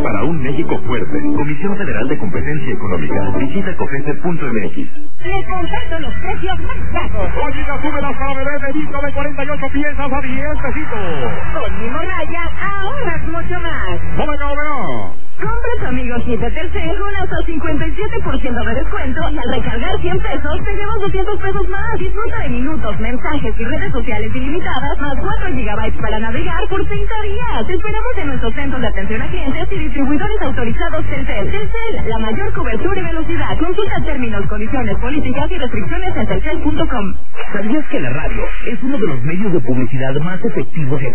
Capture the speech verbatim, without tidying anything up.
para un México fuerte. Comisión Federal de Competencia Económica. Visita cofese punto m x. Les comparto los precios más bajos. Oiga, sube las para bebé de litro de cuarenta y ocho piezas a diez pesitos. Con mi morraya ahorras mucho más. ¡Omega, omega! Compra tu amigo kit de Telcel con hasta cincuenta y siete por ciento de descuento y al recargar cien pesos te llevas doscientos pesos más. Disfruta de minutos, mensajes y redes sociales ilimitadas más cuatro gigabytes para navegar por treinta días. Te esperamos en nuestros centros de atención a clientes y distribuidores autorizados Telcel. Telcel, la mayor cobertura y velocidad. Consulta términos, condiciones, políticas y restricciones en telcel punto com. ¿Sabías que la radio es uno de los medios de publicidad más efectivos y